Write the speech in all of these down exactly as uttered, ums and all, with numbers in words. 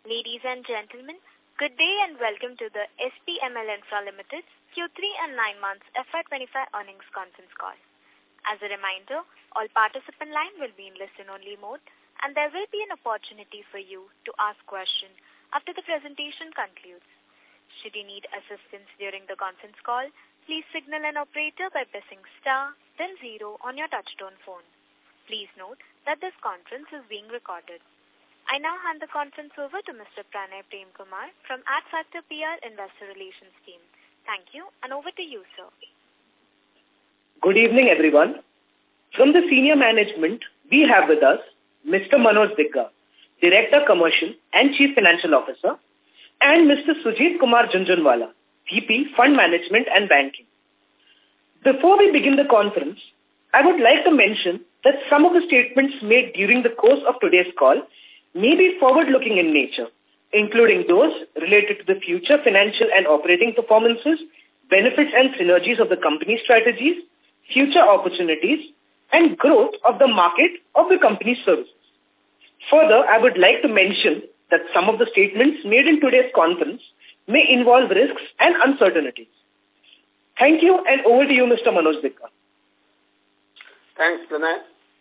Ladies and gentlemen, good day and welcome to the S P M L Infra Limited Q three and nine months F Y twenty-five earnings conference call. As a reminder, all participant line will be in listen-only mode and there will be an opportunity for you to ask questions after the presentation concludes. Should you need assistance during the conference call, please signal an operator by pressing star, then zero on your touchtone phone. Please note that this conference is being recorded. I now hand the conference over to Mister Pranay Premkumar from Adfactor P R Investor Relations team. Thank you, and over to you, sir. Good evening, everyone. From the senior management, we have with us Mister Manoj Digga, Director Commercial and Chief Financial Officer, and Mister Sujit Kumar Junjunwala, V P Fund Management and Banking. Before we begin the conference, I would like to mention that some of the statements made during the course of today's call may be forward-looking in nature, including those related to the future financial and operating performances, benefits and synergies of the company's strategies, future opportunities, and growth of the market of the company's services. Further, I would like to mention that some of the statements made in today's conference may involve risks and uncertainties. Thank you, and over to you, Mister Manoj Digga. Thanks, Pranay.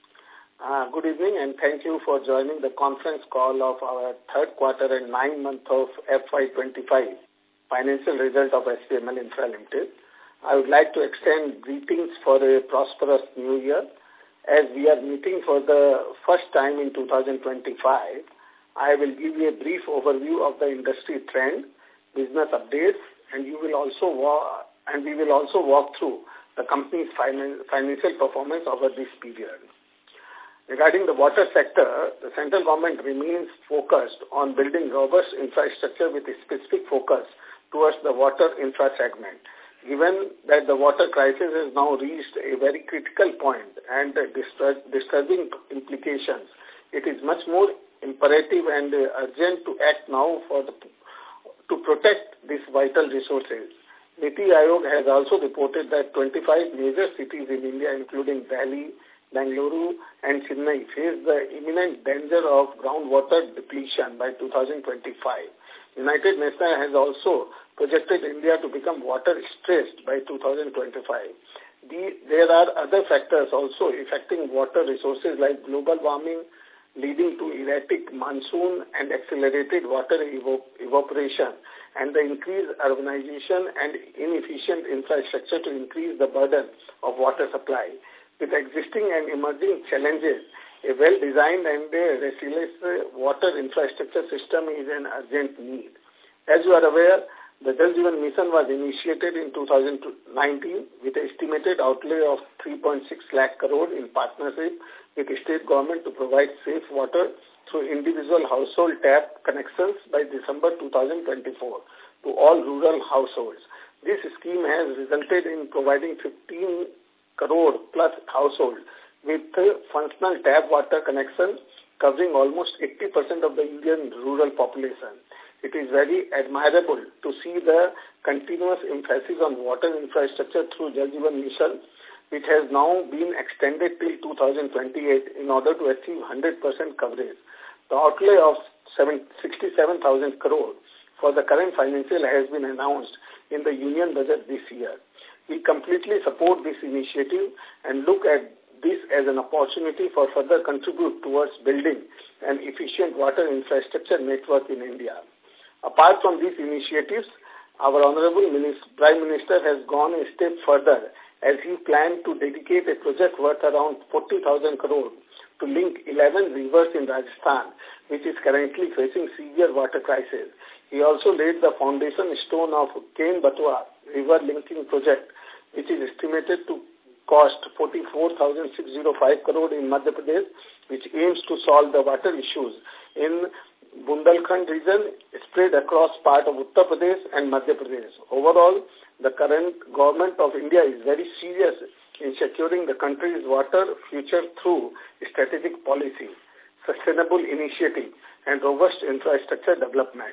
Uh, good evening and thank you for joining the conference call of our third quarter and nine month of F Y twenty-five financial result of S P M L Infra Limited. I would like to extend greetings for a prosperous new year. As we are meeting for the first time in two thousand twenty-five, I will give you a brief overview of the industry trend, business updates, and you will also walk, and we will also walk through the company's finan financial performance over this period. Regarding the water sector, the central government remains focused on building robust infrastructure with a specific focus towards the water infra segment. Given that the water crisis has now reached a very critical point and disturbing implications, it is much more imperative and urgent to act now for the, to protect these vital resources. Niti Aayog has also reported that twenty-five major cities in India, including Delhi, Bengaluru and Chennai, face the imminent danger of groundwater depletion by two thousand twenty-five. United Nations has also projected India to become water-stressed by two thousand twenty-five. The, there are other factors also affecting water resources like global warming, leading to erratic monsoon and accelerated water evo evaporation, and the increased urbanization and inefficient infrastructure to increase the burden of water supply. With existing and emerging challenges, a well-designed and a resilient water infrastructure system is an urgent need. As you are aware, the Jal Jeevan Mission was initiated in two thousand nineteen with an estimated outlay of three point six lakh crore in partnership with the state government to provide safe water through individual household tap connections by December two thousand twenty-four to all rural households. This scheme has resulted in providing fifteen crore plus households with functional tap water connection covering almost eighty percent of the Indian rural population. It is very admirable to see the continuous emphasis on water infrastructure through Jal Jeevan Mission, which has now been extended till two thousand twenty-eight in order to achieve one hundred percent coverage. The outlay of sixty-seven thousand crore for the current financial has been announced in the Union Budget this year. We completely support this initiative and look at this as an opportunity for further contribute towards building an efficient water infrastructure network in India. Apart from these initiatives, our Honorable Minister, Prime Minister has gone a step further as he planned to dedicate a project worth around forty thousand crore to link eleven rivers in Rajasthan, which is currently facing severe water crisis. He also laid the foundation stone of Ken Batwa river linking project, which is estimated to cost forty-four thousand six hundred five crore in Madhya Pradesh, which aims to solve the water issues in Bundelkhand region spread across part of Uttar Pradesh and Madhya Pradesh. Overall, the current government of India is very serious in securing the country's water future through strategic policy, sustainable initiative, and robust infrastructure development.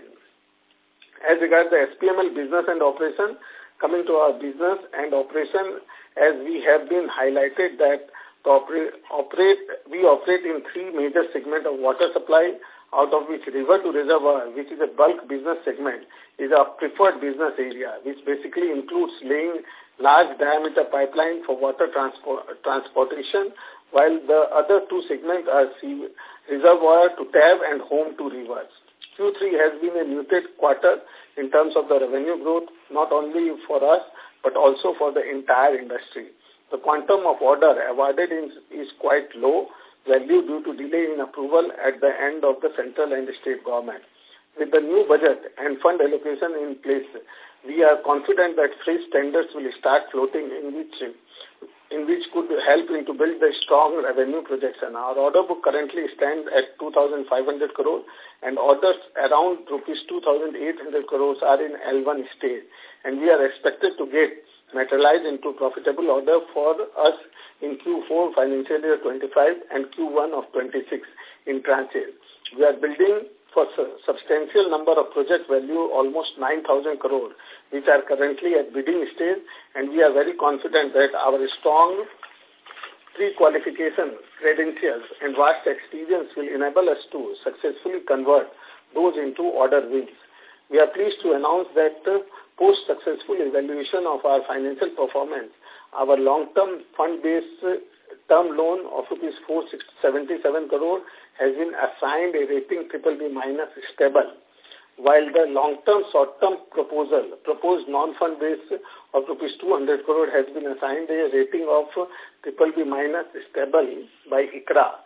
As regards the S P M L business and operation, coming to our business and operation, as we have been highlighted that to operate, operate, we operate in three major segments of water supply, out of which river to reservoir, which is a bulk business segment, is a preferred business area, which basically includes laying large diameter pipeline for water transport, transportation, while the other two segments are sea, reservoir to tab and home to rivers. Q three has been a muted quarter in terms of the revenue growth, not only for us, but also for the entire industry. The quantum of order awarded is, is quite low, value due to delay in approval at the end of the central and state government. With the new budget and fund allocation in place, we are confident that fresh tenders will start floating in which in which could help in to build the strong revenue projection. Our order book currently stands at two thousand five hundred crore and orders around rupees two thousand eight hundred crores are in L one stage, and we are expected to get materialized into profitable order for us in Q four financial year twenty-five and Q one of twenty-six in tranches. We are building for su substantial number of project value, almost nine thousand crore, which are currently at bidding stage, and we are very confident that our strong pre-qualification credentials and vast experience will enable us to successfully convert those into order wins. We are pleased to announce that uh, post-successful evaluation of our financial performance, our long-term fund-based uh, term loan of rupees four hundred seventy-seven crore has been assigned a rating triple B minus stable, while the long-term short-term proposal, proposed non-fund base of rupees two hundred crore has been assigned a rating of triple B minus stable by ICRA.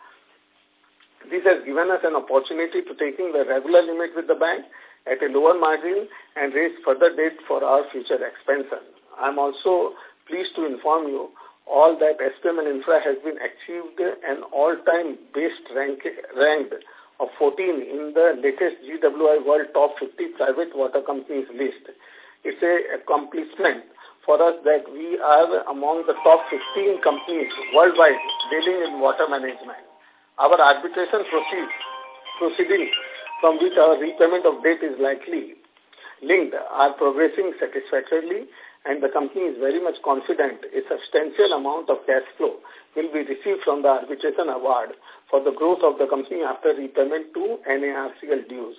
This has given us an opportunity to taking the regular limit with the bank at a lower margin and raise further debt for our future expansion. I am also pleased to inform you all that S P M L Infra has been achieved an all-time best rank, ranked of fourteen in the latest G W I World Top fifty Private Water Companies list. It's an accomplishment for us that we are among the top fifteen companies worldwide dealing in water management. Our arbitration proceeds, proceedings from which our repayment of debt is likely linked are progressing satisfactorily, and the company is very much confident a substantial amount of cash flow will be received from the arbitration award for the growth of the company after repayment to N A R C L dues.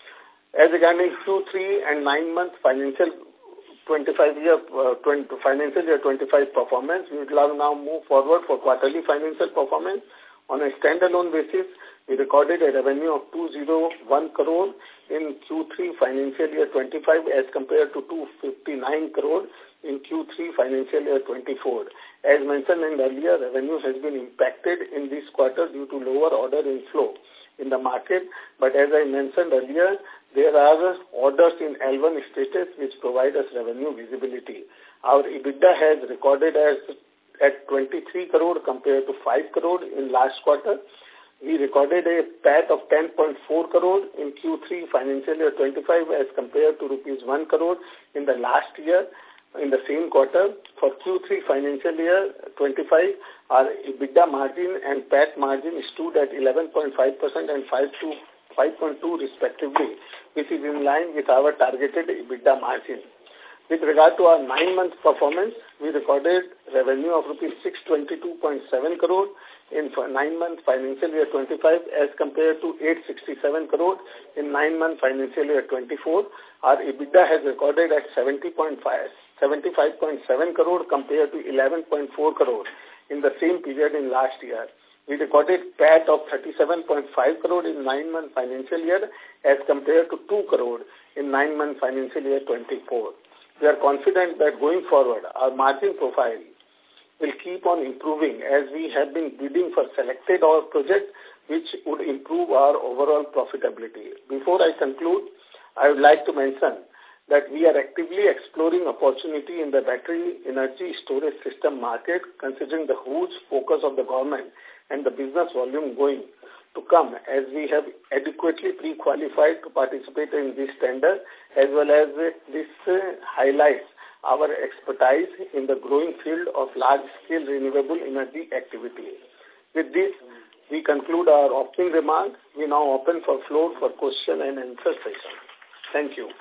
As regarding Q three and nine-month financial twenty-five year uh, twenty, financial year twenty-five performance, we will now move forward for quarterly financial performance. On a standalone basis, we recorded a revenue of two hundred one crore in Q three financial year twenty-five as compared to two hundred fifty-nine crore in Q three financial year twenty-four. As mentioned earlier, revenue has been impacted in this quarter due to lower order inflow in the market, but as I mentioned earlier, there are orders in L one status which provide us revenue visibility. Our EBITDA has recorded as at twenty-three crore compared to five crore in last quarter. We recorded a P A T of ten point four crore in Q three financial year twenty-five as compared to rupees one crore in the last year in the same quarter. For Q three financial year twenty-five, our EBITDA margin and P A T margin stood at eleven point five percent and five point two respectively, which is in line with our targeted EBITDA margin. With regard to our nine-month performance, we recorded revenue of rupees six hundred twenty-two point seven crore in nine-month financial year twenty-five as compared to eight hundred sixty-seven crore in nine-month financial year twenty-four. Our EBITDA has recorded at seventy point five, seventy-five point seven crore compared to eleven point four crore in the same period in last year. We recorded P A T of thirty-seven point five crore in nine-month financial year as compared to two crore in nine-month financial year twenty-four. We are confident that going forward, our margin profile will keep on improving as we have been bidding for selected our projects which would improve our overall profitability. Before I conclude, I would like to mention that we are actively exploring opportunity in the battery energy storage system market, considering the huge focus of the government and the business volume going to come, as we have adequately pre-qualified to participate in this tender, as well as uh, this uh, highlights our expertise in the growing field of large-scale renewable energy activity. With this, we conclude our opening remarks. We now open for floor for question and answer session. Thank you.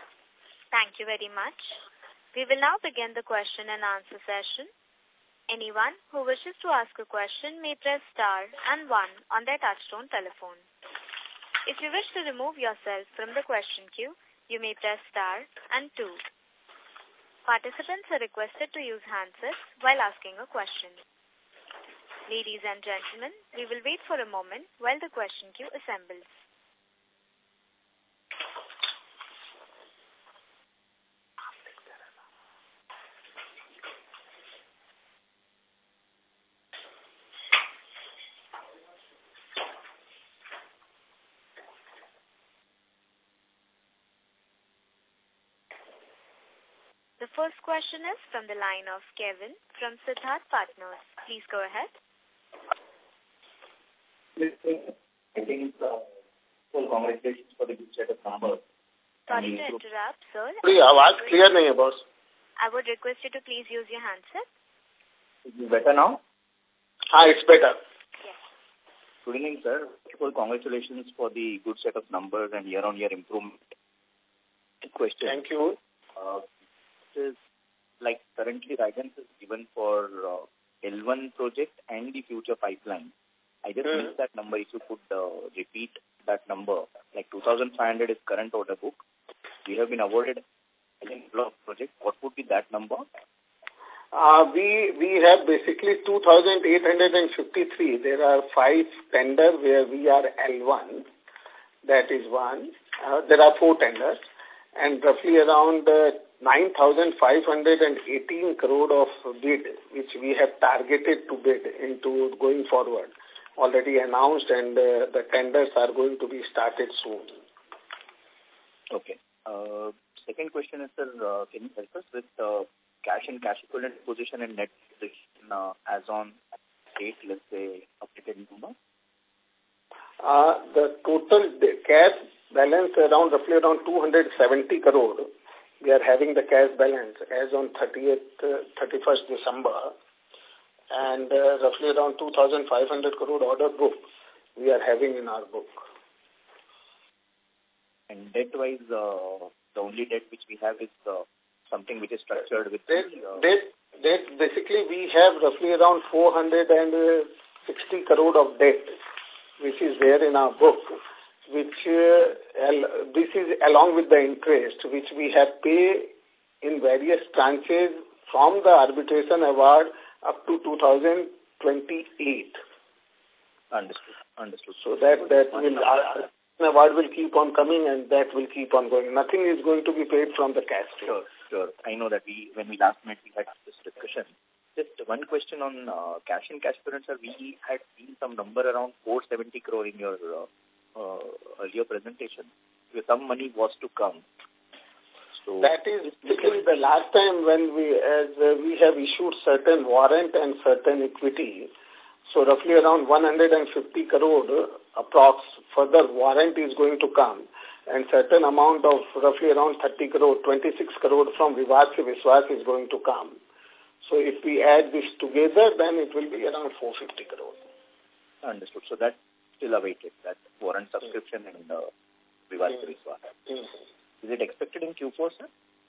Thank you very much. We will now begin the question and answer session. Anyone who wishes to ask a question may press star and one on their touchtone telephone. If you wish to remove yourself from the question queue, you may press star and two. Participants are requested to use handsets while asking a question. Ladies and gentlemen, we will wait for a moment while the question queue assembles. The first question is from the line of Kevin from Siddharth Partners. Please go ahead. I think uh, full congratulations for the good set of numbers. Sorry to interrupt, sir. Your voice clear nahi hai, boss. I would request you to please use your handset. Is it better now? Ah, it's better. Yes. Good evening, sir. Full congratulations for the good set of numbers and year-on-year improvement. Question. Thank you. Uh, is like currently guidance is given for uh, L one project and the future pipeline. I just mm. missed that number. If you could uh, repeat that number, like two thousand five hundred is current order book. We have been awarded I think block project. What would be that number? Uh, we we have basically two thousand eight hundred fifty-three. There are five tenders where we are L one. That is one. Uh, there are four tenders. And roughly around uh, nine thousand five hundred eighteen crore of bid, which we have targeted to bid into going forward, already announced, and uh, the tenders are going to be started soon. Okay. Uh, second question is, sir, uh, can you help us with uh, cash and cash equivalent position and net position uh, as on date, let's say, updated number? Uh, the total cash balance around roughly around two hundred seventy crore. We are having the cash balance as on thirtieth, uh, thirty-first December, and uh, roughly around two thousand five hundred crore order book we are having in our book. And debt-wise, uh, the only debt which we have is uh, something which is structured with... Debt, the, uh, debt, debt, basically we have roughly around four hundred sixty crore of debt, which is there in our book, which uh, this is along with the interest which we have paid in various tranches from the arbitration award up to two thousand twenty-eight. Understood. Understood. So that that will uh, award will keep on coming, and that will keep on going. Nothing is going to be paid from the cash flow. Sure, sure. I know that we when we last met we had this discussion. Just one question on uh, cash and cash equivalents, sir. We had seen some number around four hundred seventy crore in your uh, uh, earlier presentation. Where some money was to come. So that is basically the last time when we as uh, we have issued certain warrant and certain equity. So roughly around one hundred fifty crore approx further warrant is going to come, and certain amount of roughly around thirty crore, twenty-six crore from Vivad Se Vishwas is going to come. So if we add this together, then it will be around four hundred fifty crore. Understood. So that's still awaited, that warrant subscription mm. and uh, Vivad Se Vishwas. Mm. Is it expected in Q four, sir?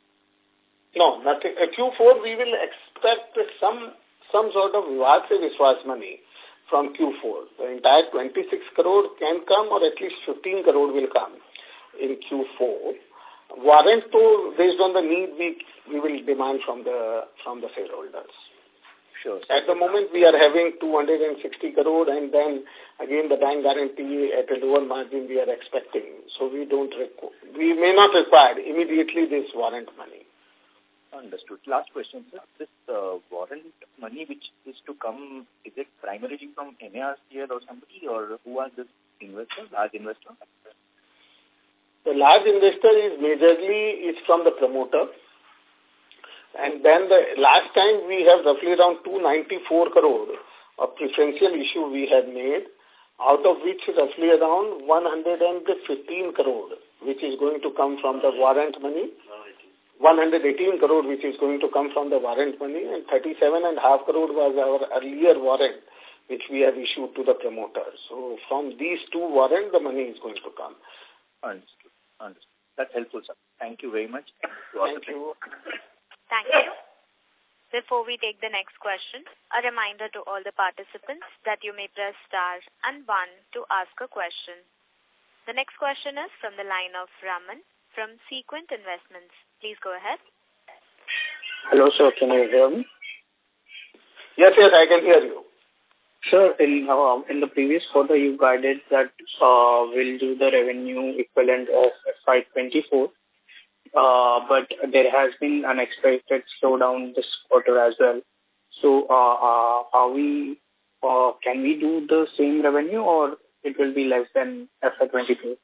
No, nothing. Uh, Q four we will expect some some sort of Vivad Se Vishwas money from Q four. The entire twenty-six crore can come, or at least fifteen crore will come in Q four. Warrant, though, based on the need, we we will demand from the from the shareholders. Sure. At the moment, we are having two hundred sixty crore, and then again the bank guarantee at a lower margin we are expecting. So we don't requ we may not require immediately this warrant money. Understood. Last question, sir. This uh, warrant money which is to come, is it primarily from N A R C L or somebody, or who are this investor, large investor? The large investor is majorly is from the promoter. And then the last time we have roughly around two hundred ninety-four crore of preferential issue we have made, out of which roughly around one hundred fifteen crore, which is going to come from the warrant money, one hundred eighteen crore which is going to come from the warrant money, and thirty-seven and a half crore was our earlier warrant which we have issued to the promoter. So from these two warrants, the money is going to come. Understood. Understood. That's helpful, sir. Thank you very much. Thank you. Thank you. Before we take the next question, a reminder to all the participants that you may press star and one to ask a question. The next question is from the line of Raman from Sequent Investments. Please go ahead. Hello, sir. Can you hear me? Yes, yes, I can hear you. Sir, in uh, in the previous quarter, you guided that uh, we'll do the revenue equivalent of F Y twenty-four, uh, but there has been unexpected slowdown this quarter as well. So, uh, uh, are we? Uh, can we do the same revenue, or it will be less than F Y twenty-four?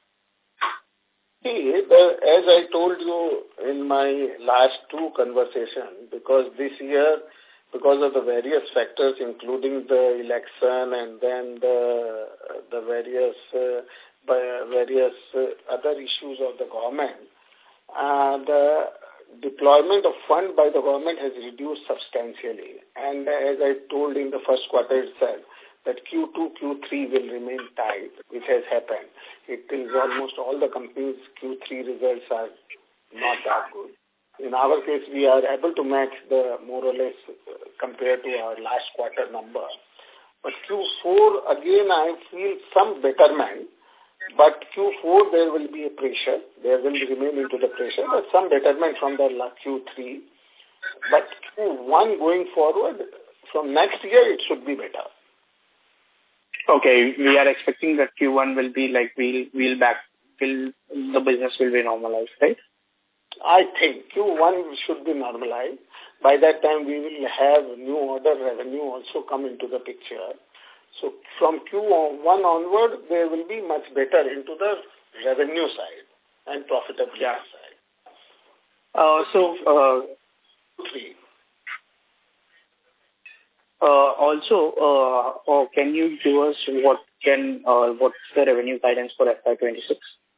See, the, as I told you in my last two conversations, because this year, because of the various factors, including the election and then the the various uh, various uh, other issues of the government, uh, the deployment of fund by the government has reduced substantially. And as I told in the first quarter itself, that Q two, Q three will remain tight, which has happened. It is almost all the companies' Q three results are not that good. In our case, we are able to match the more or less uh, compared to our last quarter number. But Q four, again, I feel some betterment. But Q four, there will be a pressure. There will remain into the pressure, but some betterment from the Q three. But Q one going forward, from next year, it should be better. Okay, we are expecting that Q one will be like we'll we'll back will the business will be normalized, right? I think Q one should be normalized. By that time, we will have new order revenue also come into the picture. So from Q one onward, there will be much better into the revenue side and profitability yeah. side. Uh, so, uh, three. Uh, also, uh, uh, can you give us what can uh, what's the revenue guidance for F Y twenty-six?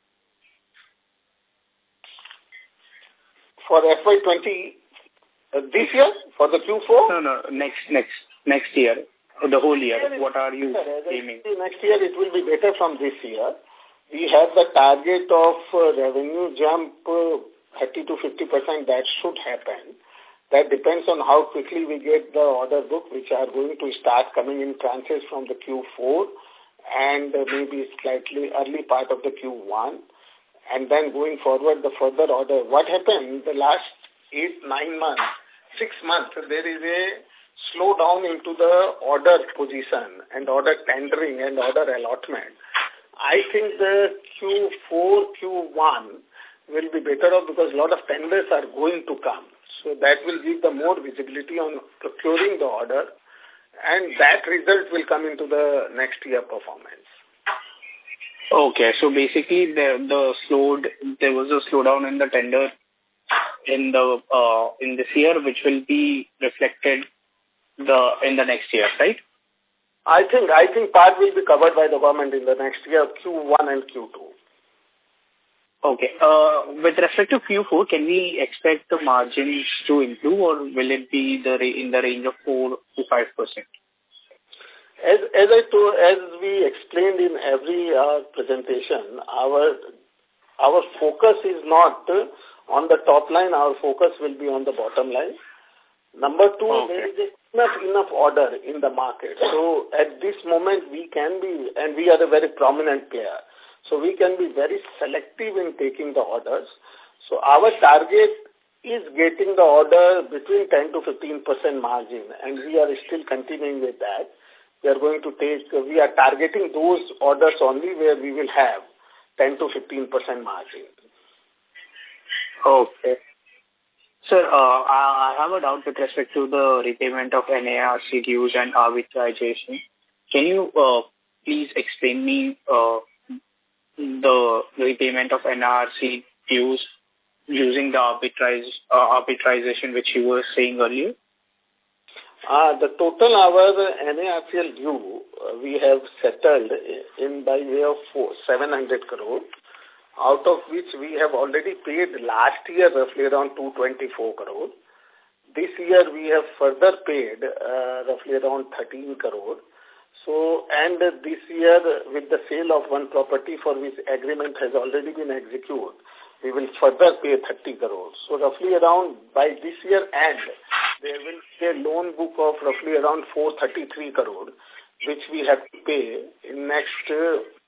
For F Y twenty, uh, this year for the Q four? No, no, next next next year, the whole year. What are you aiming? Next year it will be better from this year. We have the target of uh, revenue jump uh, thirty to fifty percent. That should happen. That depends on how quickly we get the order book, which are going to start coming in tranches from the Q four and uh, maybe slightly early part of the Q one. And then going forward, the further order. What happened in the last eight, nine months, six months, there is a slowdown into the order position and order tendering and order allotment. I think the Q four, Q one will be better off because a lot of tenders are going to come. So that will give the more visibility on procuring the order, and that result will come into the next year performance. Okay, so basically the the slowed there was a slowdown in the tender in the uh, in this year, which will be reflected the in the next year, right? I think I think part will be covered by the government in the next year, Q one and Q two. Okay. Uh, with respect to Q four, can we expect the margins to improve, or will it be the in the range of four to five percent? As as I told, as we explained in every uh, presentation, our our focus is not on the top line. Our focus will be on the bottom line. Number two, okay. There is enough enough order in the market. So at this moment, we can be, and we are a very prominent player. So we can be very selective in taking the orders. So our target is getting the order between ten to fifteen percent margin, and we are still continuing with that. We are going to take, we are targeting those orders only where we will have ten to fifteen percent margin. Okay. Sir, uh, I have a doubt with respect to the repayment of N A R C dues and arbitration. Can you uh, please explain me uh, the repayment of N A R C dues using the arbitrage, uh, arbitrization which you were saying earlier? Uh, the total our N A R C L due uh, we have settled in by way of four, seven hundred crore, out of which we have already paid last year roughly around two hundred twenty-four crore. This year we have further paid uh, roughly around thirteen crore. So, and uh, this year with the sale of one property for which agreement has already been executed, we will further pay thirty crore. So roughly around by this year end, there will be a loan book of roughly around four hundred thirty-three crore, which we have to pay in next uh,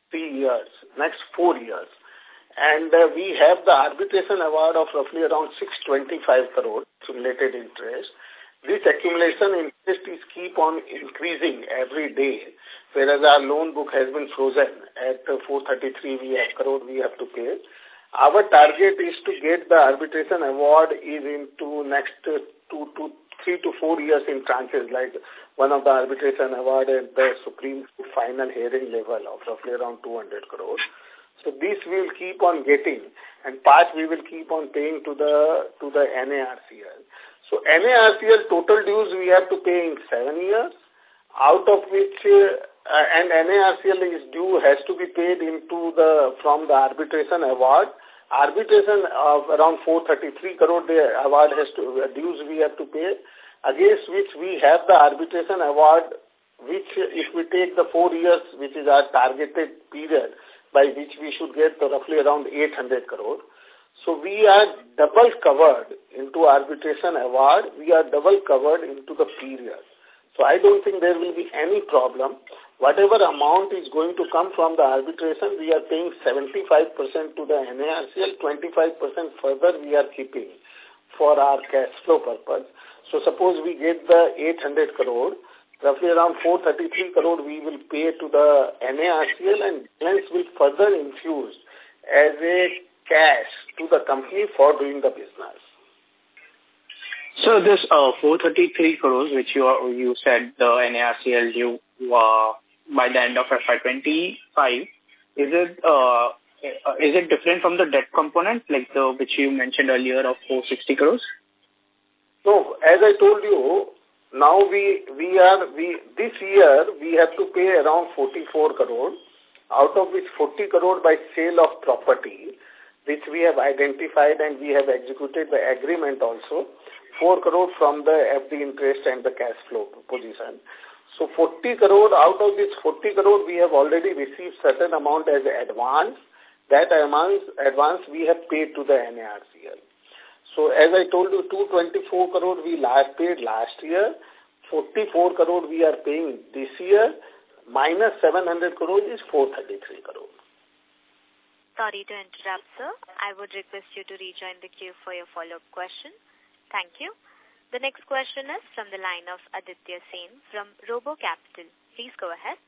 three years, next four years. And uh, we have the arbitration award of roughly around six hundred twenty-five crore accumulated interest. This accumulation interest is keep on increasing every day, whereas our loan book has been frozen at uh, four hundred thirty-three we have, crore we have to pay. Our target is to get the arbitration award is into next uh, two to three to four years in tranches, like one of the arbitration award at the Supreme final hearing level of roughly around two hundred crores. So this we will keep on getting, and part we will keep on paying to the to the N A R C L. So N A R C L total dues we have to pay in seven years, out of which uh, and N A R C L is due has to be paid into the from the arbitration award. Arbitration of around four hundred thirty-three crore the award has to uh, dues we have to pay, against which we have the arbitration award, which if we take the four years, which is our targeted period, by which we should get roughly around eight hundred crore. So we are double covered into arbitration award. We are double covered into the period. So I don't think there will be any problem. Whatever amount is going to come from the arbitration, we are paying seventy-five percent to the N A R C L, twenty-five percent further we are keeping for our cash flow purpose. So suppose we get the eight hundred crore, roughly around four hundred thirty-three crore we will pay to the N A R C L, and balance will further infuse as a cash to the company for doing the business. So this uh, four hundred thirty-three crores, which you are, you said the N A R C L due uh, by the end of F Y twenty-five, is it uh, is it different from the debt component, like the which you mentioned earlier of four hundred sixty crores? No, as I told you, now we we are we this year we have to pay around forty-four crore, out of which forty crore by sale of property, which we have identified and we have executed the agreement also. four crore from the F D interest and the cash flow position. So forty crore, out of this forty crore, we have already received certain amount as advance. That amount, advance we have paid to the N A R C L. So as I told you, two hundred twenty-four crore we last paid last year, forty-four crore we are paying this year, minus seven hundred crore is four hundred thirty-three crore. Sorry to interrupt, sir. I would request you to rejoin the queue for your follow-up question. Thank you. The next question is from the line of Aditya Sen from Robo Capital. Please go ahead.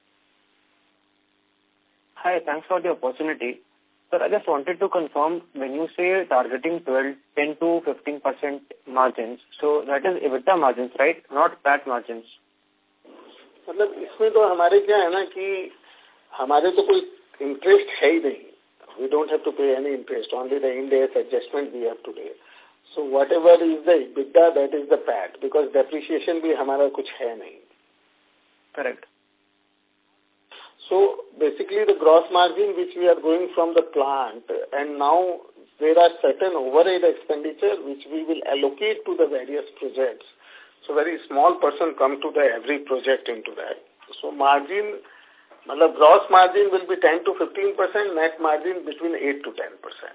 Hi, thanks for the opportunity. Sir, I just wanted to confirm, when you say targeting twelve, ten to fifteen percent margins, so that is EBITDA margins, right? Not P A T margins. मतलब इसमें तो हमारे क्या है ना कि हमारे तो कोई interest है ही नहीं. We don't have to pay any interest. Only the Ind AS adjustment we have to pay. So whatever is the EBITDA, that is the P A T, because depreciation भी हमारा कुछ है नहीं. Correct. So basically the gross margin which we are going from the plant, and now there are certain overhead expenditure which we will allocate to the various projects. So very small person come to the every project into that. So margin, the gross margin will be ten to fifteen percent, net margin between eight to ten percent.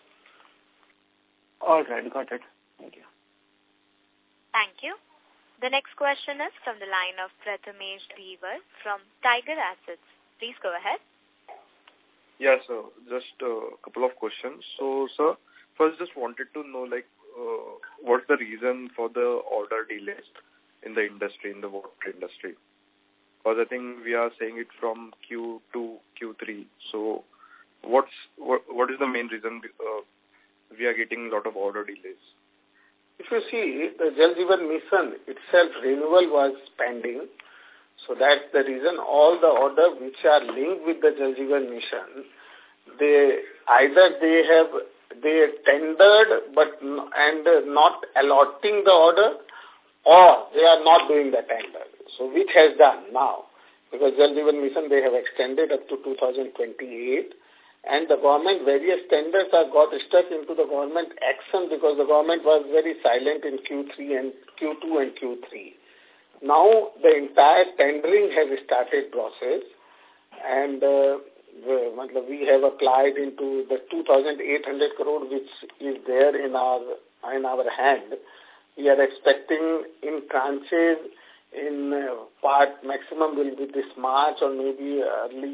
All right, got it. Thank you. Thank you. The next question is from the line of Prathamesh Dhivar from Tiger Assets. Please go ahead. Yes, sir. Just a couple of questions. So, sir, first just wanted to know, like, uh, what's the reason for the order delays in the industry, in the water industry? Because I think we are saying it from Q two, Q three. So, what's what, what is the main reason uh, we are getting a lot of order delays? If you see, the Jal Jeevan Mission itself, renewal was pending. So that's the reason all the orders which are linked with the Jal Jeevan Mission, they either they have they tendered but and not allotting the order, or they are not doing the tender. So which has done now? Because Jal Jeevan Mission they have extended up to two thousand twenty-eight, and the government various tenders are got stuck into the government action because the government was very silent in Q three and Q two and Q three. Now the entire tendering has started process, and uh, we have applied into the two thousand eight hundred crore which is there in our in our hand. We are expecting in tranches in uh, part maximum will be this March or maybe early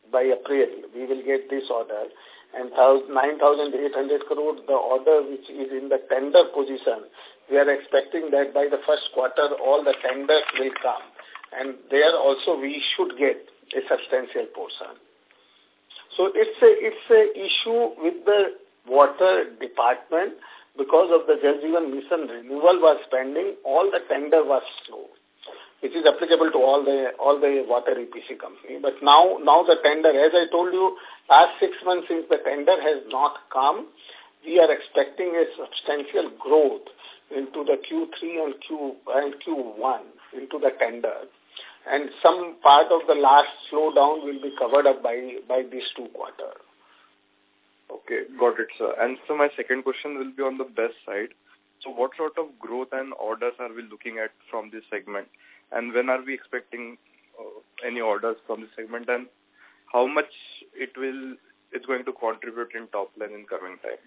by April, we will get this order. And nine thousand eight hundred crore, the order which is in the tender position, we are expecting that by the first quarter, all the tenders will come. And there also we should get a substantial portion. So it's a, it's a issue with the water department because of the Jal Jeevan Mission renewal was pending, all the tender was slow, which is applicable to all the all the water E P C company. But now, now the tender, as I told you, last six months since the tender has not come, we are expecting a substantial growth into the Q three and Q and Q one into the tender. And some part of the last slowdown will be covered up by, by these two quarters. Okay, got it, sir. And so my second question will be on the BESS side. So what sort of growth and orders are we looking at from this segment? And when are we expecting uh, any orders from this segment? And how much it will it's going to contribute in top line in coming time?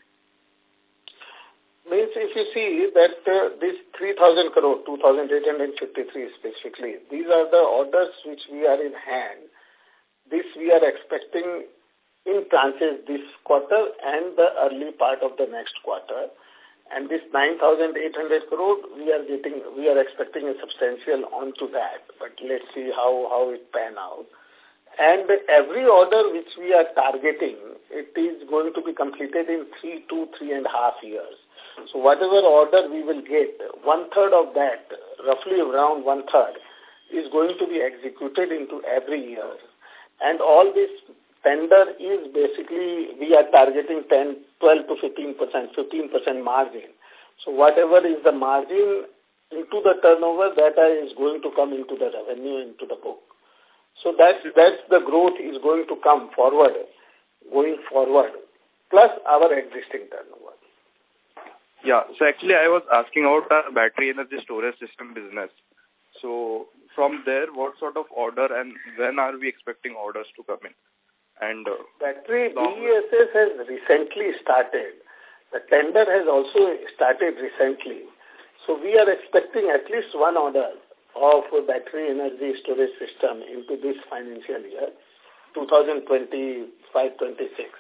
Means if you see that uh, this three thousand crore, two thousand eight hundred fifty-three specifically, these are the orders which we are in hand. This we are expecting in tranches this quarter and the early part of the next quarter. And this nine thousand eight hundred crore, we are getting, we are expecting a substantial onto that. But let's see how, how it pan out. And every order which we are targeting, it is going to be completed in three to three and a half years. So whatever order we will get, one third of that, roughly around one third, is going to be executed into every year. And all this tender is basically, we are targeting ten, twelve to fifteen percent, fifteen percent margin. So whatever is the margin into the turnover, that is going to come into the revenue, into the book. So that's, that's the growth is going to come forward, going forward, plus our existing turnover. Yeah, so actually I was asking about our battery energy storage system business. So from there, what sort of order and when are we expecting orders to come in? And uh, battery B E S S has recently started. The tender has also started recently. So we are expecting at least one order of a battery energy storage system into this financial year, twenty twenty-five twenty-six.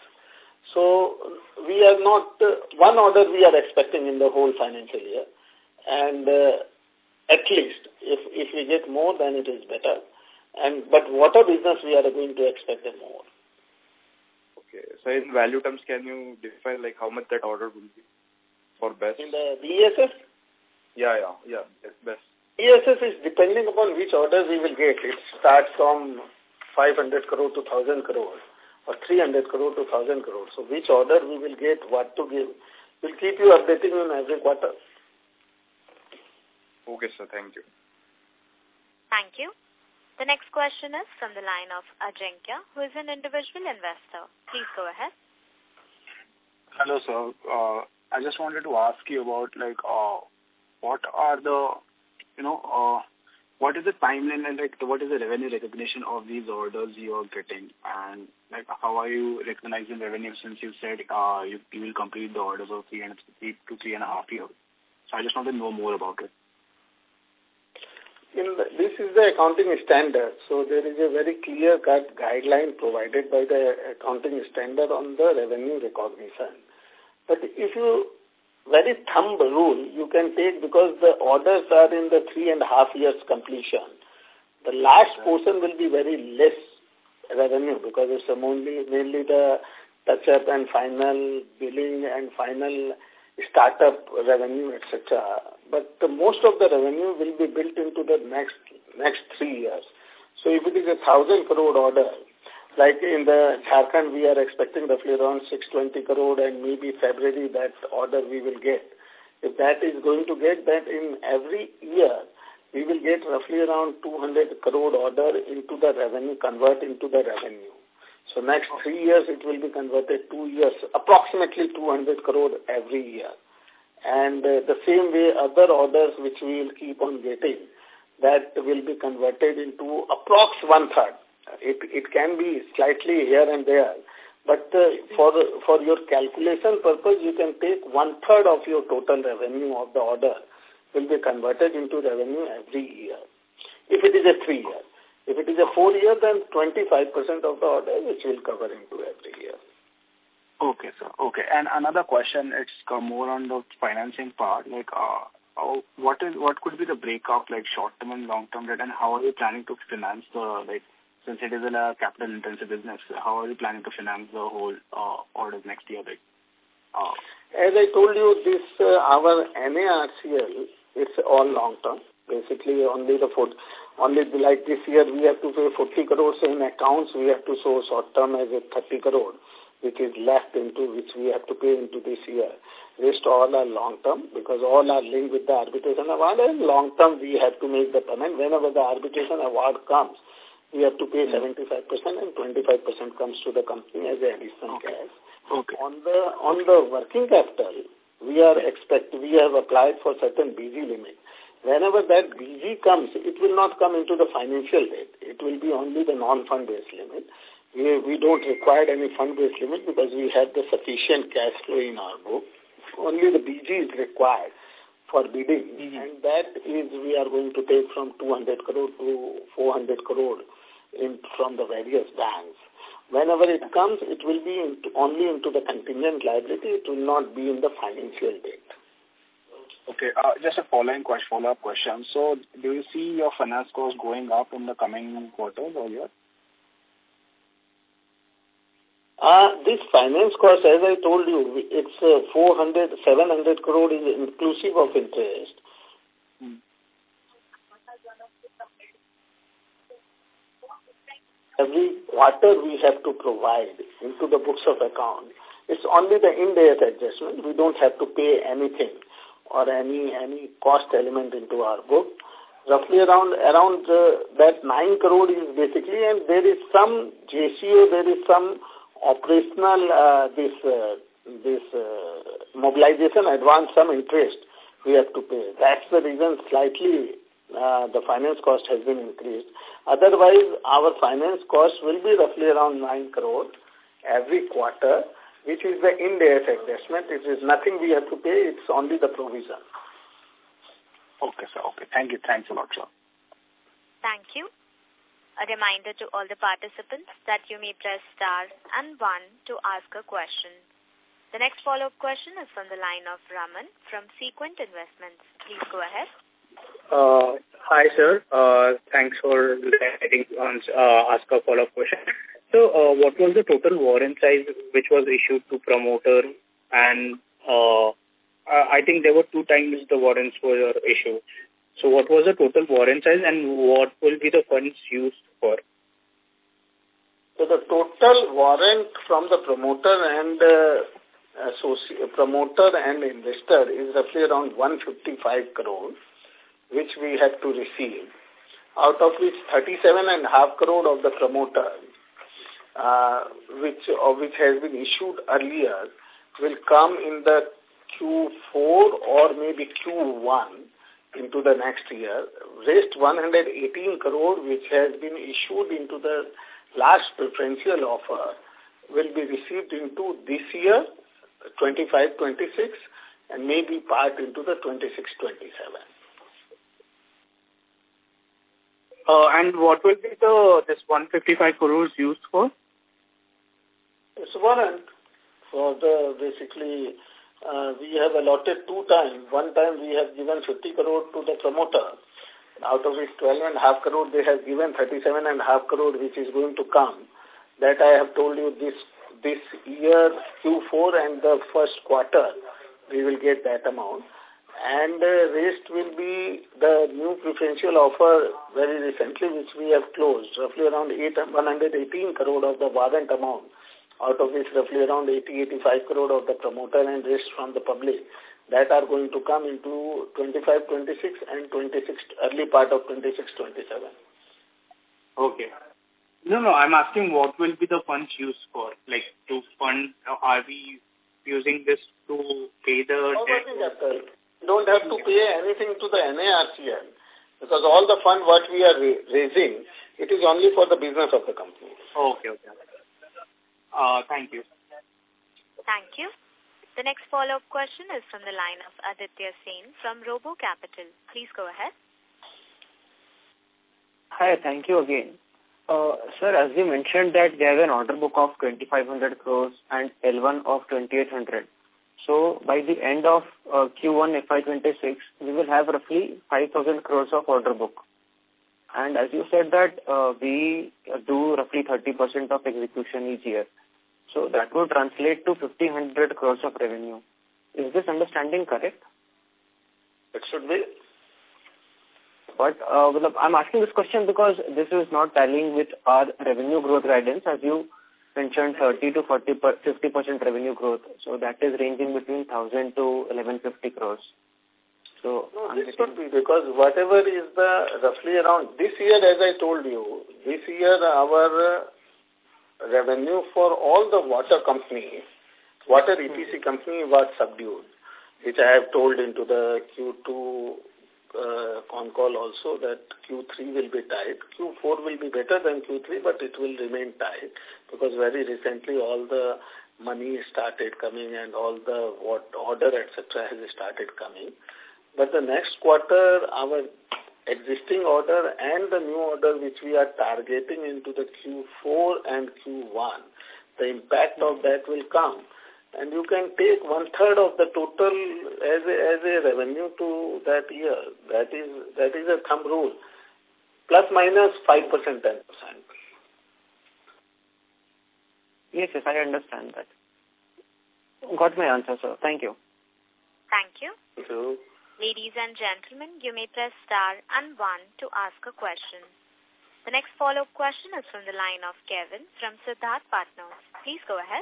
So we are not, uh, one order we are expecting in the whole financial year. And uh, at least, if, if we get more, then it is better. And But water business, we are going to expect more. Okay. So in value terms, can you define like how much that order will be for BESS? In the B E S S? Yeah, yeah, yeah, yes, BESS. B E S S is depending upon which orders we will get. It starts from five hundred crore to one thousand crore or three hundred crore to one thousand crore. So which order we will get, what to give, we'll keep you updating on every quarter. Okay, sir. Thank you. Thank you. The next question is from the line of Ajinkya, who is an individual investor. Please go ahead. Hello, sir. Uh, I just wanted to ask you about, like, uh, what are the, you know, uh, what is the timeline and, like, what is the revenue recognition of these orders you are getting? And, like, how are you recognizing revenue since you said uh, you, you will complete the orders of three, and three to three and a half years? So I just want to know more about it. In the, this is the accounting standard. So there is a very clear-cut guideline provided by the accounting standard on the revenue recognition. But if you, very thumb rule, you can take because the orders are in the three and a half years completion. The last portion will be very less revenue because it's only mainly the touch-up and final billing and final startup revenue, et cetera. But the most of the revenue will be built into the next next three years. So if it is a thousand crore order, like in the Jharkhand, we are expecting roughly around six hundred twenty crore, and maybe February that order we will get. If that is going to get that in every year, we will get roughly around two hundred crore order into the revenue, convert into the revenue. So next three years, it will be converted two years, approximately two hundred crore every year. And uh, the same way, other orders which we will keep on getting, that will be converted into approx one-third. It, it can be slightly here and there, but uh, for, for your calculation purpose, you can take one-third of your total revenue of the order will be converted into revenue every year, if it is a three-year. If it is a four year, then twenty-five percent of the order which will cover into every year. Okay, sir. Okay. And another question, it's more on the financing part. Like, uh, how, what is what could be the breakup, like short-term and long-term debt, and how are you planning to finance the, like, since it is a capital-intensive business, how are you planning to finance the whole uh, orders next year? Like, uh, As I told you, this uh, our N A R C L, it's all long-term. Basically, only the foot, only the, like this year we have to pay forty crores in accounts. We have to show short-term as a thirty crore, which is left into which we have to pay into this year. Rest all are long-term because all are linked with the arbitration award, and long-term we have to make the payment. Whenever the arbitration award comes, we have to pay seventy-five percent and twenty-five percent comes to the company as an additional okay. cash. Okay. On the on the working capital, we are expect we have applied for certain B G limit. Whenever that B G comes, it will not come into the financial debt. It will be only the non-fund-based limit. We, we don't require any fund-based limit because we have the sufficient cash flow in our book. Only the B G is required for bidding, mm-hmm. and that is we are going to take from two hundred crore to four hundred crore in, from the various banks. Whenever it comes, it will be into, only into the contingent liability. It will not be in the financial debt. Okay, uh, just a following question, follow-up question. So, do you see your finance cost going up in the coming quarters or year? Uh, this finance cost, as I told you, it's uh, four hundred, seven hundred crore is inclusive of interest. Hmm. Every quarter we have to provide into the books of account. It's only the Ind AS adjustment. We don't have to pay anything or any any cost element into our book. Roughly around around uh, that nine crore is basically, and there is some J C O, there is some operational uh, this uh, this uh, mobilization advance, some interest we have to pay. That's the reason slightly uh, the finance cost has been increased. Otherwise, our finance cost will be roughly around nine crore every quarter, which is the Ind AS adjustment. It is nothing we have to pay. It's only the provision. Okay, sir. Okay. Thank you. Thanks a lot, sir. Thank you. A reminder to all the participants that you may press star and one to ask a question. The next follow-up question is from the line of Raman from Sequent Investments. Please go ahead. Uh, hi, sir. Uh, thanks for letting us uh, ask a follow-up question. So, uh, what was the total warrant size which was issued to promoter? And uh, I think there were two times the warrants were issued. So, what was the total warrant size and what will be the funds used for? So, the total warrant from the promoter and uh, associate, promoter and investor is roughly around one hundred fifty-five crore, which we have to receive, out of which thirty-seven and a half crore of the promoter, uh, which uh, which has been issued earlier, will come in the Q four or maybe Q one into the next year. Rest one hundred eighteen crore, which has been issued into the last preferential offer, will be received into this year, twenty-five twenty-six, and maybe part into the twenty-six twenty-seven. Uh, and what will be the this one hundred fifty-five crores used for? It's warrant for the basically uh, we have allotted two times. One time we have given fifty crore to the promoter. Out of which twelve and a half crore they have given thirty-seven and a half crore, which is going to come. That I have told you this this year Q four and the first quarter we will get that amount. And the rest will be the new preferential offer very recently, which we have closed, roughly around one hundred eighteen crore of the warrant amount, out of which roughly around eighty to eighty-five crore of the promoter and rest from the public, that are going to come into twenty-five twenty-six and twenty-six, early part of twenty-six twenty-seven. Okay. No, no, I'm asking what will be the funds used for? Like to fund, are we using this to pay the debt? Don't have to pay anything to the N A R C L because all the fund what we are raising, it is only for the business of the company. Okay, okay. Uh, thank you. Thank you. The next follow-up question is from the line of Aditya Sen from Robo Capital. Please go ahead. Hi, thank you again. Uh, sir, as you mentioned that they have an order book of twenty-five hundred crores and L one of twenty-eight hundred. So by the end of uh, Q one F Y twenty-six, we will have roughly five thousand crores of order book. And as you said that uh, we do roughly thirty percent of execution each year. So that would translate to fifteen hundred crores of revenue. Is this understanding correct? It should be. But uh, I'm asking this question because this is not tallying with our revenue growth guidance, as you mentioned thirty to forty, fifty percent revenue growth. So that is ranging between one thousand to eleven fifty crores. So no, this should be because whatever is the roughly around this year, as I told you, this year our uh, revenue for all the water companies, water E P C company was subdued, which I have told into the Q two uh, con call also that Q three will be tight. Q four will be better than Q three, but it will remain tight because very recently all the money started coming and all the what order, et cetera has started coming. But the next quarter, our existing order and the new order which we are targeting into the Q four and Q one, the impact of that will come. And you can take one-third of the total as a, as a revenue to that year. That is that is a thumb rule. Plus minus five percent, ten percent. Yes, yes, I understand that. Got my answer, sir. Thank you. Thank you. Thank you. Ladies and gentlemen, you may press star and one to ask a question. The next follow-up question is from the line of Kevin from Siddharth Partners. Please go ahead.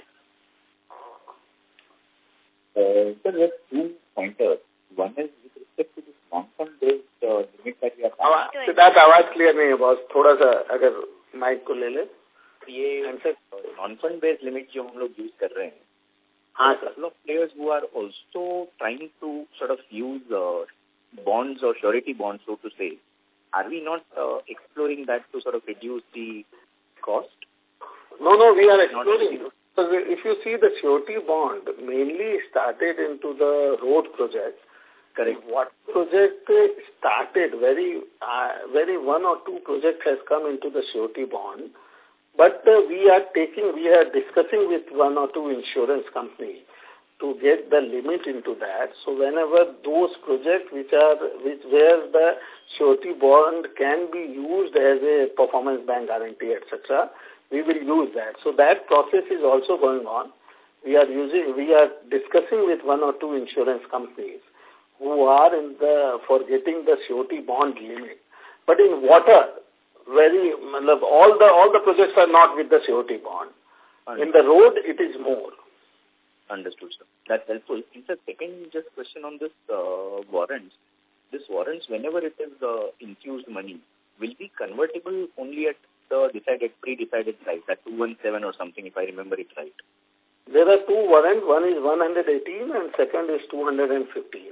Uh, so there are two pointers. One is with respect to this non-fund-based uh, limit that we are having. Siddharth, आवाज clear नहीं है boss. थोड़ा सा अगर mic को ले ले. ये non-fund-based limit जो हम लोग use कर रहे हैं. हाँ, a couple of players who are also trying to sort of use uh, bonds or surety bonds, so to say. Are we not uh, exploring that to sort of reduce the cost? No, no, we are exploring. So if you see the surety bond mainly started into the road project. Correct. What project started, very, uh, very one or two projects has come into the surety bond. But uh, we are taking, we are discussing with one or two insurance companies to get the limit into that. So whenever those projects which are, which where the surety bond can be used as a performance bank guarantee, et cetera, we will use that. So that process is also going on. We are using, we are discussing with one or two insurance companies who are in the, for getting the surety bond limit. But in water, very, all the all the projects are not with the surety bond. Understood. In the road, it is more. Understood, sir. That's helpful. In the second, just question on this uh, warrants. This warrants, whenever it is uh, infused money, will be convertible only at the decided, pre-decided price, at two seventeen or something, if I remember it right. There are two warrants. One is one hundred eighteen and second is two hundred fifteen.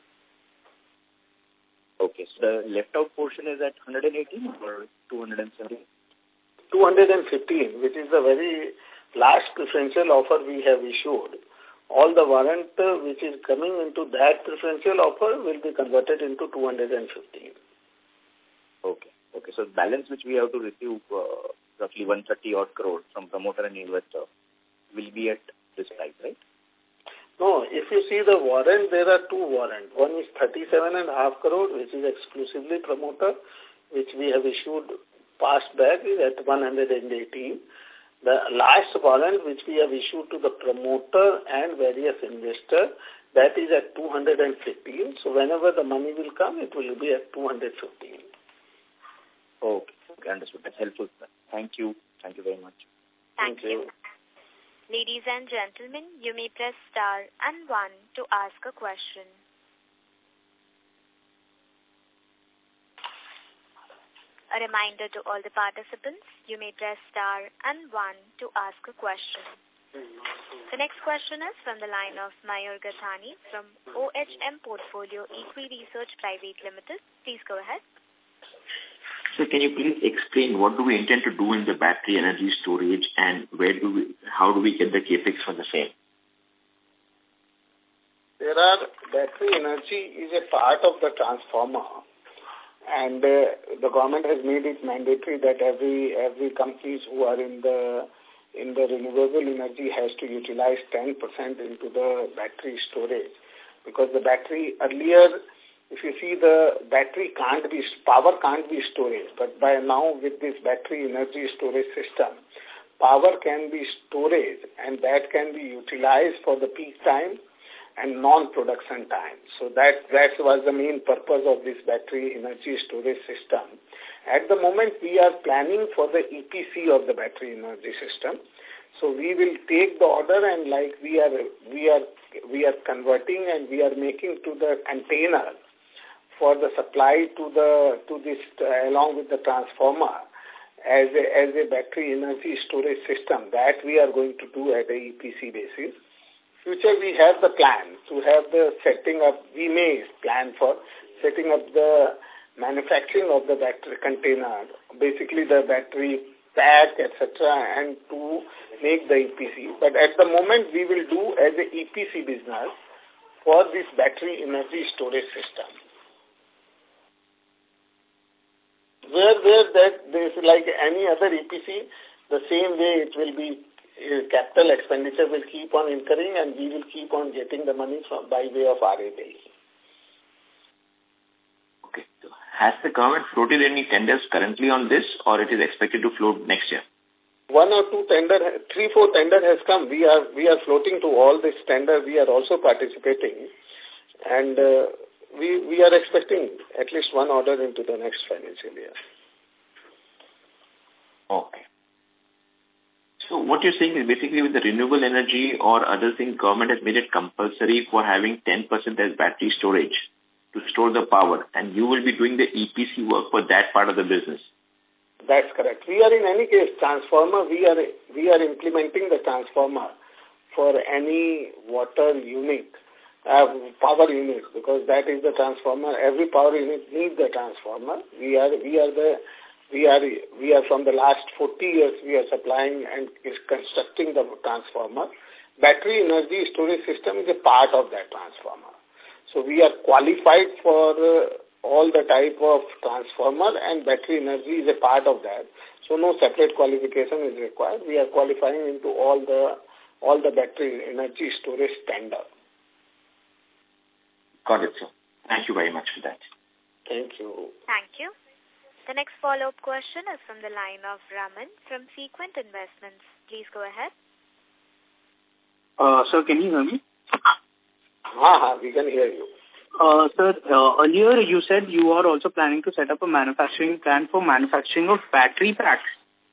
Okay, so the left out portion is at one hundred eighteen or two hundred seventeen? two hundred fifteen, which is the very last preferential offer we have issued. All the warrant uh, which is coming into that preferential offer will be converted into two hundred fifteen. Okay, okay. So the balance which we have to receive, uh, roughly one hundred thirty odd crores from promoter and investor, will be at this price, right? No, if you see the warrant, there are two warrants. One is thirty-seven and a half crore, which is exclusively promoter, which we have issued past back is at one hundred eighteen. The last warrant, which we have issued to the promoter and various investors, that is at two hundred fifteen. So whenever the money will come, it will be at two hundred fifteen. Okay, okay, understood. That's helpful, sir. Thank you. Thank you very much. Thank, Thank you. you. Ladies and gentlemen, you may press star and one to ask a question. A reminder to all the participants, you may press star and one to ask a question. The next question is from the line of Mayur Gathani from O H M Portfolio Equi Research Private Limited. Please go ahead. So can you please explain what do we intend to do in the battery energy storage and where do we, how do we get the capex for the same? There are, battery energy is a part of the transformer. And uh, the government has made it mandatory that every every companies who are in the in the renewable energy has to utilize ten percent into the battery storage. Because the battery earlier, if you see, the battery can't be, power can't be storage. But by now with this battery energy storage system, power can be storage and that can be utilized for the peak time and non-production time. So that, that was the main purpose of this battery energy storage system. At the moment, we are planning for the E P C of the battery energy system. So we will take the order and like we are, we are, we are converting and we are making to the container for the supply to the, to this, uh, along with the transformer as a, as a battery energy storage system that we are going to do at a E P C basis. Future, we have the plan to have the setting up, we may plan for setting up the manufacturing of the battery container, basically the battery pack, et cetera, and to make the E P C. But at the moment, we will do as a E P C business for this battery energy storage system. Where, where that there is like any other E P C, the same way it will be, uh, capital expenditure will keep on incurring and we will keep on getting the money from by way of R A bill. Okay. So has the government floated any tenders currently on this or it is expected to float next year? One or two tender, three, four tender has come. We are, we are floating to all this tender. We are also participating and uh, we, we are expecting at least one order into the next financial year. Okay. So what you're saying is basically with the renewable energy or other things, government has made it compulsory for having ten percent as battery storage to store the power, and you will be doing the E P C work for that part of the business. That's correct. We are in any case transformer. We are we are implementing the transformer for any water unit, uh, power unit, because that is the transformer. Every power unit needs the transformer. We are we are the We are we are from the last forty years we are supplying and is constructing the transformer. Battery energy storage system is a part of that transformer. So we are qualified for uh, all the type of transformer and battery energy is a part of that. So no separate qualification is required. We are qualifying into all the all the battery energy storage tender. Got it, sir. Thank you very much for that. Thank you. Thank you. The next follow-up question is from the line of Raman from Sequent Investments. Please go ahead. Uh, sir, can you hear me? Ah, we can hear you. Uh, sir, uh, earlier you said you are also planning to set up a manufacturing plant for manufacturing of battery packs.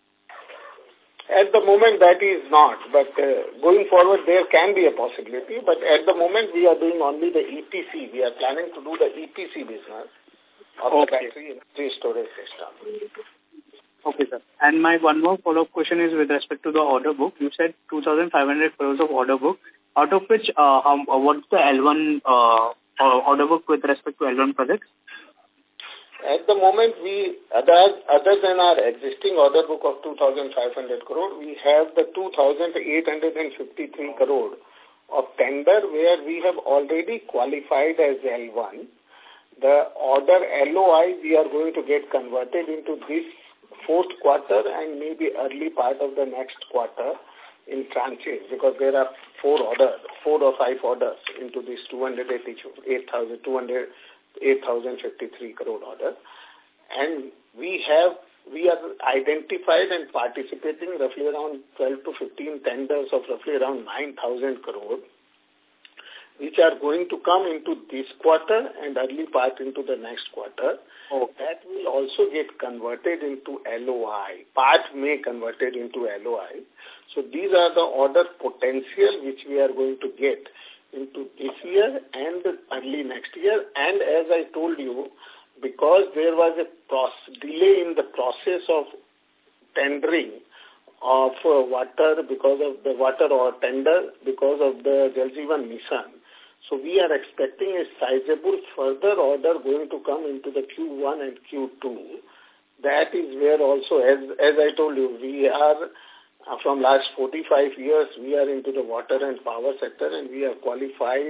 At the moment, that is not. But uh, going forward, there can be a possibility. But at the moment, we are doing only the E P C. We are planning to do the E P C business of okay. the battery energy storage system. Okay, sir. And my one more follow-up question is with respect to the order book. You said two thousand five hundred crores of order book, out of which, uh, how, uh, what's the L one uh, order book with respect to L one projects? At the moment, we other, other than our existing order book of two thousand five hundred crore, we have the two thousand eight hundred fifty-three crore of tender where we have already qualified as L one. The order L O I we are going to get converted into this fourth quarter and maybe early part of the next quarter in tranches because there are four orders, four or five orders into this two hundred eighty-eight thousand two hundred eight thousand fifty-three crore order. And we have, we are identified and participating roughly around twelve to fifteen tenders of roughly around nine thousand crore, which are going to come into this quarter and early part into the next quarter. Oh. That will also get converted into L O I. Part may converted into L O I. So these are the order potential which we are going to get into this year and early next year. And as I told you, because there was a process, delay in the process of tendering of uh, water because of the water or tender because of the Jal Jeevan Mission. So we are expecting a sizable further order going to come into the Q one and Q two. That is where also, as, as I told you, we are, uh, from last forty-five years, we are into the water and power sector and we are qualified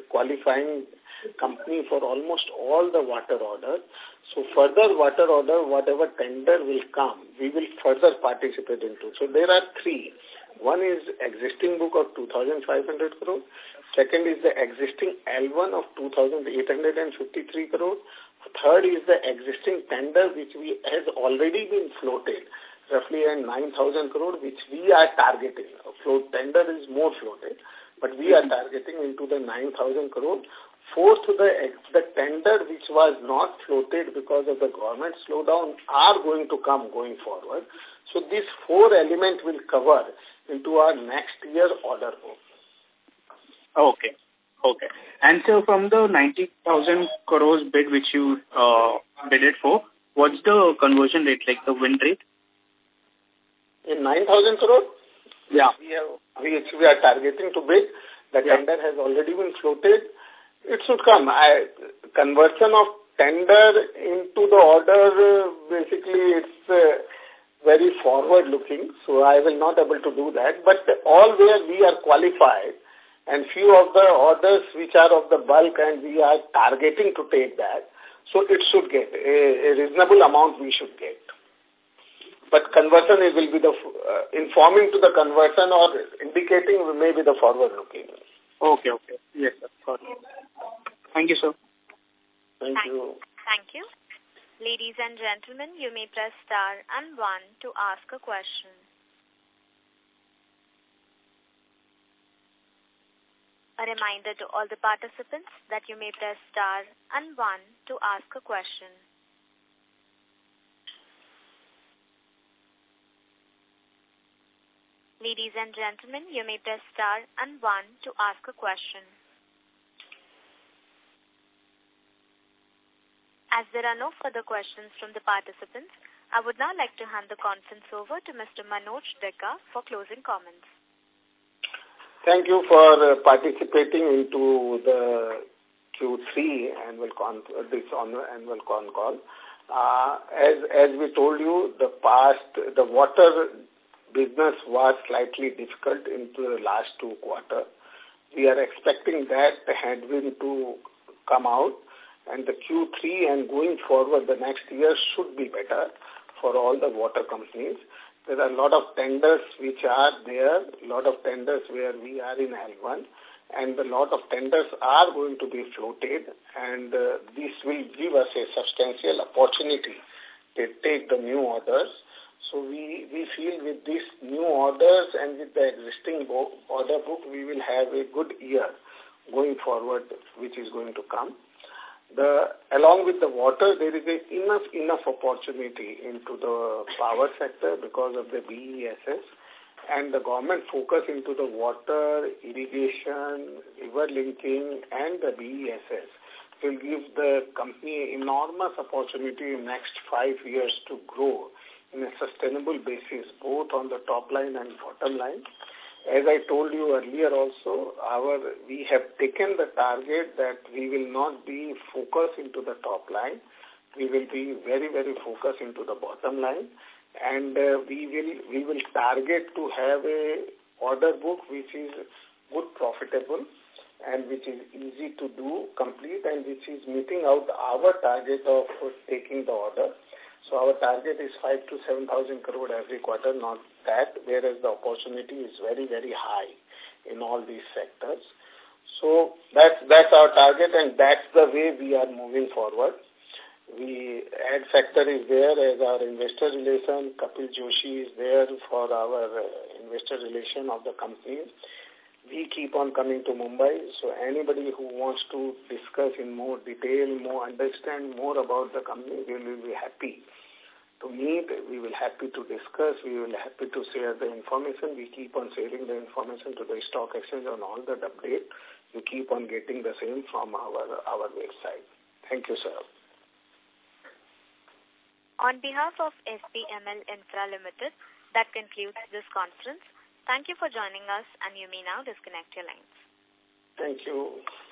qualifying company for almost all the water orders. So further water order, whatever tender will come, we will further participate into. So there are three. One is existing book of two thousand five hundred crore. Second is the existing L one of two thousand eight hundred fifty-three crore. Third is the existing tender which we has already been floated, roughly at nine thousand crore, which we are targeting. A float tender is more floated, but we are targeting into the nine thousand crore. Fourth, the, the tender which was not floated because of the government slowdown are going to come going forward. So these four elements will cover into our next year order book. Okay. Okay. And so from the ninety thousand crores bid which you uh, bidded for, what's the conversion rate, like the win rate? In nine thousand crore? Yeah. We, have, we, we are targeting to bid. The yeah. tender has already been floated. It should come. I, conversion of tender into the order, uh, basically it's uh, very forward-looking, so I will not able to do that. But all where we are qualified, and few of the orders which are of the bulk and we are targeting to take that, so it should get a, a reasonable amount we should get. But conversion it will be the, uh, informing to the conversion or indicating may be the forward-looking. Okay, okay. Yes, sir. Got it. Thank you, sir. Thank, Thank you. Thank you. Ladies and gentlemen, you may press star and one to ask a question. A reminder to all the participants that you may press star and one to ask a question. Ladies and gentlemen, you may press star and one to ask a question. As there are no further questions from the participants, I would now like to hand the conference over to Mister Manoj Digga for closing comments. Thank you for uh, participating into the Q three annual con this annual con call. Uh, as as we told you, the past the water business was slightly difficult into the last two quarters. We are expecting that headwind to come out, and the Q three and going forward the next year should be better for all the water companies. There are a lot of tenders which are there, a lot of tenders where we are in L one, and a lot of tenders are going to be floated, and uh, this will give us a substantial opportunity to take the new orders. So we, we feel with these new orders and with the existing book, order book, we will have a good year going forward, which is going to come. The along with the water, there is a enough enough opportunity into the power sector because of the B E S S, and the government focus into the water, irrigation, river linking, and the B E S S will give the company enormous opportunity in next five years to grow in a sustainable basis, both on the top line and bottom line. As I told you earlier also, our we have taken the target that we will not be focused into the top line. We will be very, very focused into the bottom line. And uh, we will we will target to have a order book which is good, profitable, and which is easy to do, complete, and which is meeting out our target of taking the order. So our target is five to seven thousand crore every quarter, not that, whereas the opportunity is very, very high in all these sectors. So that's that's our target, and that's the way we are moving forward. We ad sector is there as our investor relation. Kapil Joshi is there for our uh, investor relation of the company. We keep on coming to Mumbai, so anybody who wants to discuss in more detail, more understand more about the company, we will be happy to meet. We will happy to discuss. We will happy to share the information. We keep on sharing the information to the stock exchange on all the update. You keep on getting the same from our our website. Thank you, sir. On behalf of S P M L Infra Limited, that concludes this conference. Thank you for joining us, and you may now disconnect your lines. Thank you.